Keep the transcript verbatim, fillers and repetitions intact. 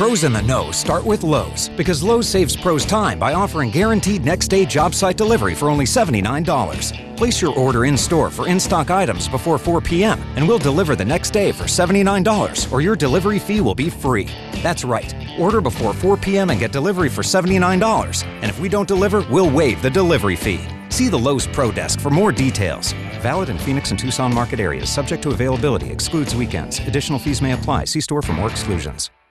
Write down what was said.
Pros in the know start with Lowe's, because Lowe's saves pros time by offering guaranteed next-day job site delivery for only seventy-nine dollars. Place your order in-store for in-stock items before four p m and we'll deliver the next day for seventy-nine dollars, or your delivery fee will be free. That's right. Order before four p m and get delivery for seventy-nine dollars. And if we don't deliver, we'll waive the delivery fee. See the Lowe's Pro Desk for more details. Valid in Phoenix and Tucson market areas. Subject to availability. Excludes weekends. Additional fees may apply. See store for more exclusions.